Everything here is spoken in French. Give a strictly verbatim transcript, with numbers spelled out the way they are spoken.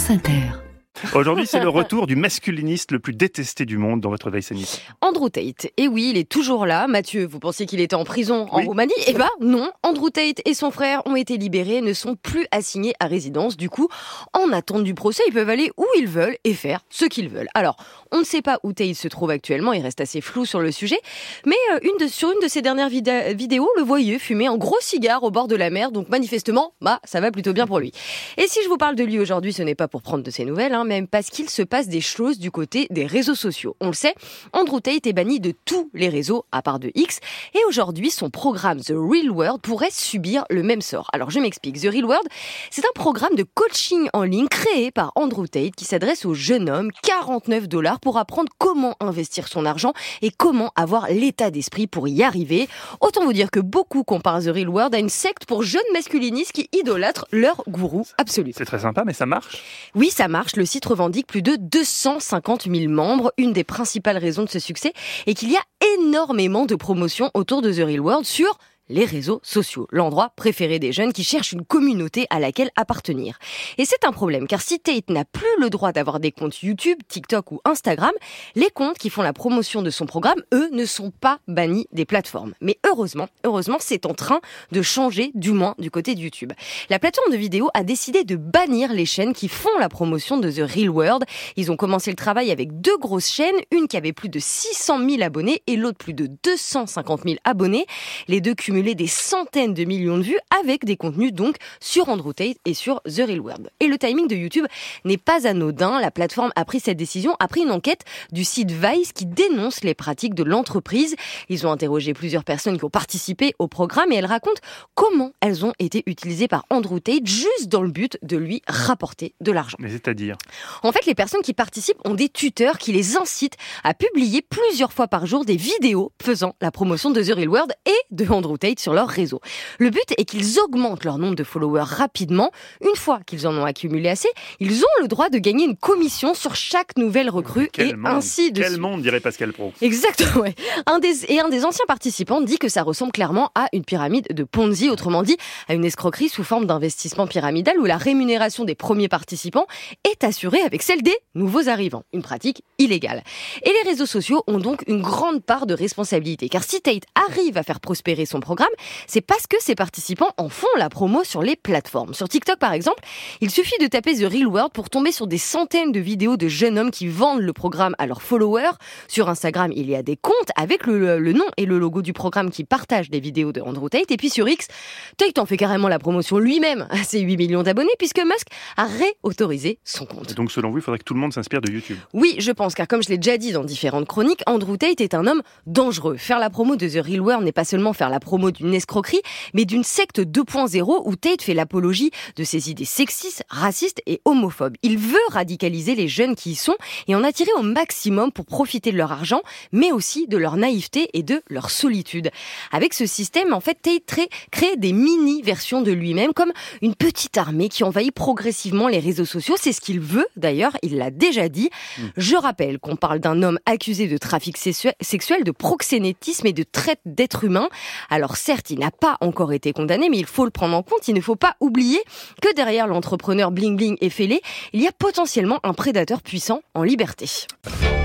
France Inter. Aujourd'hui, c'est le retour du masculiniste le plus détesté du monde dans votre veille sanitaire. Andrew Tate. Et oui, il est toujours là. Mathieu, vous pensiez qu'il était en prison en Oui. Roumanie ? Eh ben non, Andrew Tate et son frère ont été libérés et ne sont plus assignés à résidence. Du coup, en attente du procès, ils peuvent aller où ils veulent et faire ce qu'ils veulent. Alors, on ne sait pas où Tate se trouve actuellement, il reste assez flou sur le sujet, mais euh, une de, sur une de ses dernières vida- vidéos, le voyez fumer un gros cigare au bord de la mer, donc manifestement, bah, ça va plutôt bien pour lui. Et si je vous parle de lui aujourd'hui, ce n'est pas pour prendre de ses nouvelles, hein, même parce qu'il se passe des choses du côté des réseaux sociaux. On le sait, Andrew Tate est banni de tous les réseaux à part de X, et aujourd'hui, son programme The Real World pourrait subir le même sort. Alors, je m'explique. The Real World, c'est un programme de coaching en ligne créé par Andrew Tate qui s'adresse aux jeunes hommes, quarante-neuf dollars pour apprendre comment investir son argent et comment avoir l'état d'esprit pour y arriver. Autant vous dire que beaucoup comparent The Real World à une secte pour jeunes masculinistes qui idolâtrent leur gourou absolu. C'est très sympa, mais ça marche ? Oui, ça marche. Le site revendique plus de deux cent cinquante mille membres. Une des principales raisons de ce succès est qu'il y a énormément de promotions autour de The Real World sur les réseaux sociaux, l'endroit préféré des jeunes qui cherchent une communauté à laquelle appartenir. Et c'est un problème, car si Tate n'a plus le droit d'avoir des comptes YouTube, TikTok ou Instagram, les comptes qui font la promotion de son programme, eux, ne sont pas bannis des plateformes. Mais heureusement, heureusement, c'est en train de changer, du moins du côté de YouTube. La plateforme de vidéo a décidé de bannir les chaînes qui font la promotion de The Real World. Ils ont commencé le travail avec deux grosses chaînes, une qui avait plus de six cent mille abonnés et l'autre plus de deux cent cinquante mille abonnés. Les deux cumulés des centaines de millions de vues avec des contenus donc sur Andrew Tate et sur The Real World. Et le timing de YouTube n'est pas anodin. La plateforme a pris cette décision après une enquête du site Vice qui dénonce les pratiques de l'entreprise. Ils ont interrogé plusieurs personnes qui ont participé au programme et elles racontent comment elles ont été utilisées par Andrew Tate juste dans le but de lui rapporter de l'argent. Mais c'est-à-dire ? En fait, les personnes qui participent ont des tuteurs qui les incitent à publier plusieurs fois par jour des vidéos faisant la promotion de The Real World et de Andrew Tate sur leur réseau. Le but est qu'ils augmentent leur nombre de followers rapidement. Une fois qu'ils en ont accumulé assez, ils ont le droit de gagner une commission sur chaque nouvelle recrue Quel et monde, ainsi de Quel suite. monde, dirait Pascal Praud. Exactement, ouais. Un des, et un des anciens participants dit que ça ressemble clairement à une pyramide de Ponzi, autrement dit, à une escroquerie sous forme d'investissement pyramidal où la rémunération des premiers participants est assurée avec celle des nouveaux arrivants. Une pratique illégale. Et les réseaux sociaux ont donc une grande part de responsabilité, car si Tate arrive à faire prospérer son programme, c'est parce que ses participants en font la promo sur les plateformes. Sur TikTok, par exemple, il suffit de taper The Real World pour tomber sur des centaines de vidéos de jeunes hommes qui vendent le programme à leurs followers. Sur Instagram, il y a des comptes avec le, le nom et le logo du programme qui partagent des vidéos de Andrew Tate. Et puis sur X, Tate en fait carrément la promotion lui-même à ses huit millions d'abonnés puisque Musk a réautorisé son compte. Et donc, selon vous, il faudrait que tout le monde s'inspire de YouTube. Oui, je pense, car comme je l'ai déjà dit dans différentes chroniques, Andrew Tate est un homme dangereux. Faire la promo de The Real World n'est pas seulement faire la promo d'une escroquerie, mais d'une secte deux point zéro où Tate fait l'apologie de ses idées sexistes, racistes et homophobes. Il veut radicaliser les jeunes qui y sont et en attirer au maximum pour profiter de leur argent, mais aussi de leur naïveté et de leur solitude. Avec ce système, en fait, Tate crée des mini-versions de lui-même, comme une petite armée qui envahit progressivement les réseaux sociaux. C'est ce qu'il veut, d'ailleurs, il l'a déjà dit. Mmh. Je rappelle qu'on parle d'un homme accusé de trafic sexuel, de proxénétisme et de traite d'êtres humains. Alors certes, il n'a pas encore été condamné, mais il faut le prendre en compte. Il ne faut pas oublier que derrière l'entrepreneur bling bling et fêlé, il y a potentiellement un prédateur puissant en liberté.